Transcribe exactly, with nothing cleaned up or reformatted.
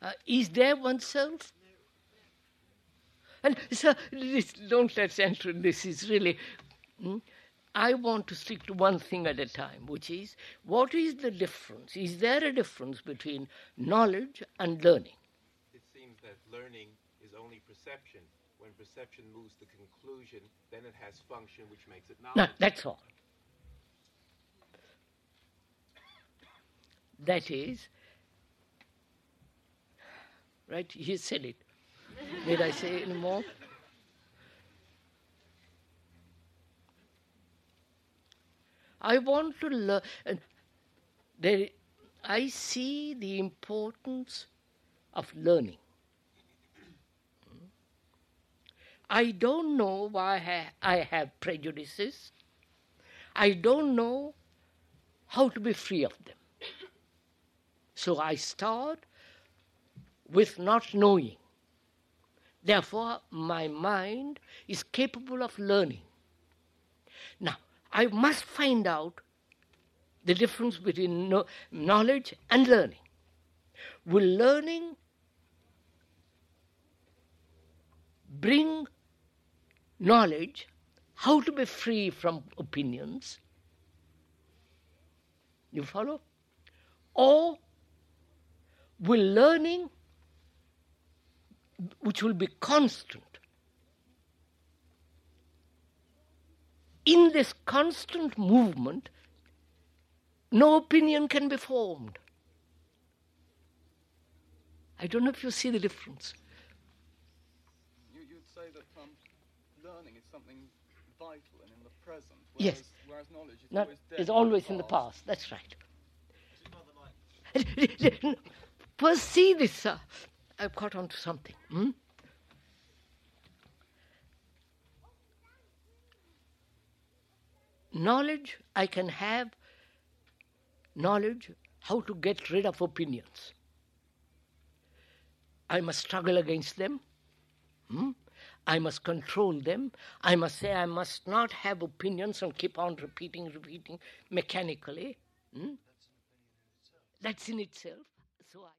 Uh, is there oneself? And so, this, don't let's enter. This is really. Hmm? I want to stick to one thing at a time, which is, what is the difference? Is there a difference between knowledge and learning? It seems that learning is only perception. When perception moves to conclusion, then it has function, which makes it knowledge. No, that's all. That is, right, you said it. Did I say any more? I want to learn. There, I see the importance of learning. I don't know why I have prejudices. I don't know how to be free of them. So I start with not knowing. Therefore, my mind is capable of learning. Now, I must find out the difference between no- knowledge and learning. Will learning bring knowledge, how to be free from opinions? You follow? Or will learning, which will be constant, in this constant movement, no opinion can be formed. I don't know if you see the difference. You, you'd say that um, learning is something vital and in the present, whereas, Yes. whereas knowledge is Not, always dead. it's always in the past. That's right. First, see this, sir. I've caught on to something. Hmm? Knowledge, I can have knowledge how to get rid of opinions. I must struggle against them. Hmm? I must control them. I must say I must not have opinions and keep on repeating, repeating mechanically. Hmm? That's in itself. So I